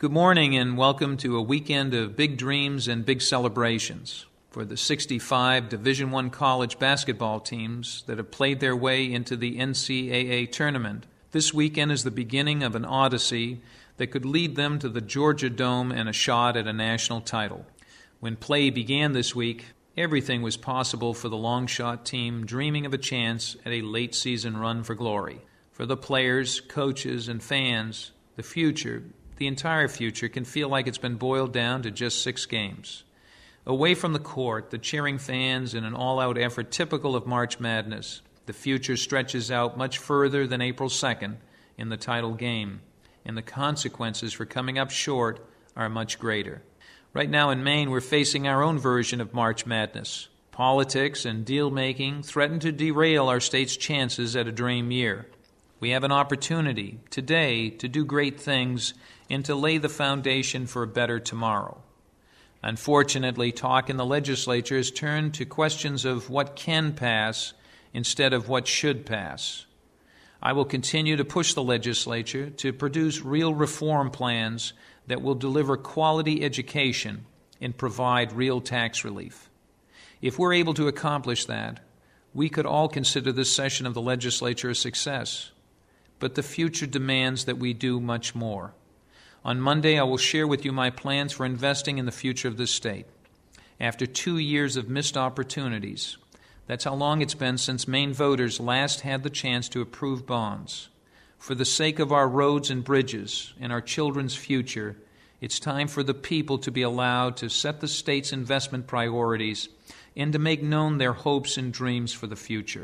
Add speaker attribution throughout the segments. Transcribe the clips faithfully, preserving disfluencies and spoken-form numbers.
Speaker 1: Good morning and welcome to a weekend of big dreams and big celebrations for the sixty-five Division I college basketball teams that have played their way into the N C double A tournament. This weekend is the beginning of an odyssey that could lead them to the Georgia Dome and a shot at a national title. When play began this week, everything was possible for the long-shot team dreaming of a chance at a late-season run for glory. For the players, coaches, and fans, the future, the entire future, can feel like it's been boiled down to just six games. Away from the court, the cheering fans in an all-out effort typical of March Madness, the future stretches out much further than April second in the title game, and the consequences for coming up short are much greater. Right now in Maine, we're facing our own version of March Madness. Politics and deal-making threaten to derail our state's chances at a dream year. We have an opportunity today to do great things and to lay the foundation for a better tomorrow. Unfortunately, talk in the legislature has turned to questions of what can pass instead of what should pass. I will continue to push the legislature to produce real reform plans that will deliver quality education and provide real tax relief. If we're able to accomplish that, we could all consider this session of the legislature a success. But the future demands that we do much more. On Monday, I will share with you my plans for investing in the future of this state. After two years of missed opportunities, that's how long it's been since Maine voters last had the chance to approve bonds. For the sake of our roads and bridges and our children's future, it's time for the people to be allowed to set the state's investment priorities and to make known their hopes and dreams for the future.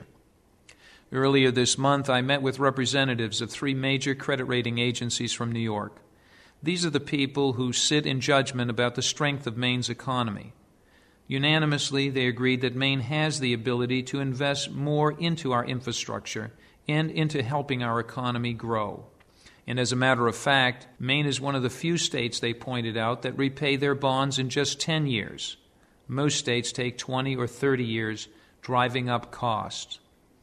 Speaker 1: Earlier this month, I met with representatives of three major credit rating agencies from New York. These are the people who sit in judgment about the strength of Maine's economy. Unanimously, they agreed that Maine has the ability to invest more into our infrastructure and into helping our economy grow. And as a matter of fact, Maine is one of the few states, they pointed out, that repay their bonds in just ten years. Most states take twenty or thirty years, driving up costs.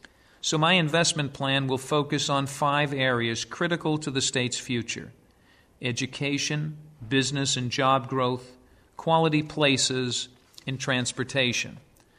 Speaker 1: So my investment plan will focus on five areas critical to the state's future: education, business and job growth, quality places, and transportation.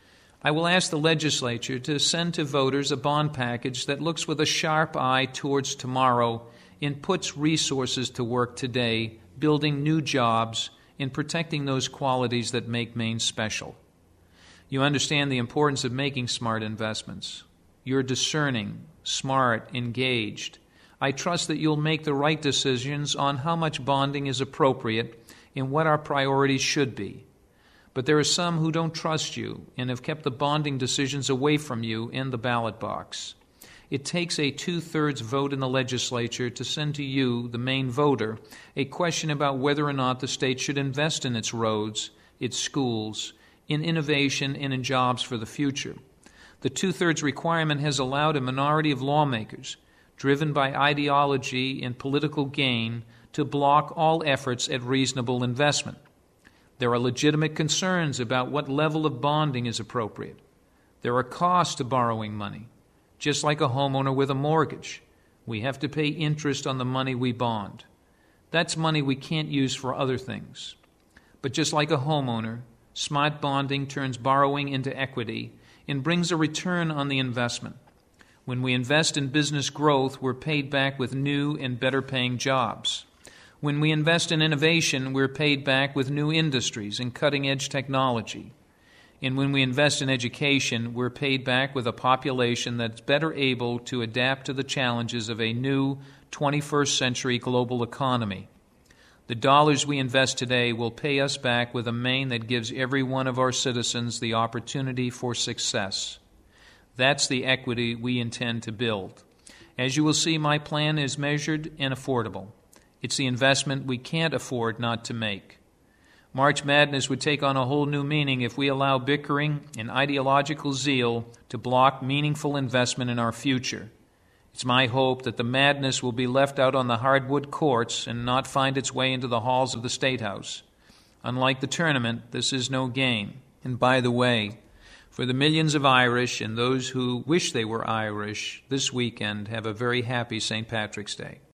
Speaker 1: I will ask the legislature to send to voters a bond package that looks with a sharp eye towards tomorrow and puts resources to work today, building new jobs and protecting those qualities that make Maine special. You understand the importance of making smart investments. You're discerning, smart, engaged. I trust that you'll make the right decisions on how much bonding is appropriate and what our priorities should be. But there are some who don't trust you and have kept the bonding decisions away from you in the ballot box. It takes a two-thirds vote in the legislature to send to you, the Maine voter, a question about whether or not the state should invest in its roads, its schools, in innovation, and in jobs for the future. The two-thirds requirement has allowed a minority of lawmakers, driven by ideology and political gain, to block all efforts at reasonable investment. There are legitimate concerns about what level of bonding is appropriate. There are costs to borrowing money. Just like a homeowner with a mortgage, we have to pay interest on the money we bond. That's money we can't use for other things. But just like a homeowner, smart bonding turns borrowing into equity and brings a return on the investment. When we invest in business growth, we're paid back with new and better-paying jobs. When we invest in innovation, we're paid back with new industries and cutting-edge technology. And when we invest in education, we're paid back with a population that's better able to adapt to the challenges of a new twenty-first century global economy. The dollars we invest today will pay us back with a Maine that gives every one of our citizens the opportunity for success. That's the equity we intend to build. As you will see, my plan is measured and affordable. It's the investment we can't afford not to make. March Madness would take on a whole new meaning if we allow bickering and ideological zeal to block meaningful investment in our future. It's my hope that the madness will be left out on the hardwood courts and not find its way into the halls of the State House. Unlike the tournament, this is no game. And by the way, for the millions of Irish and those who wish they were Irish, this weekend have a very happy Saint Patrick's Day.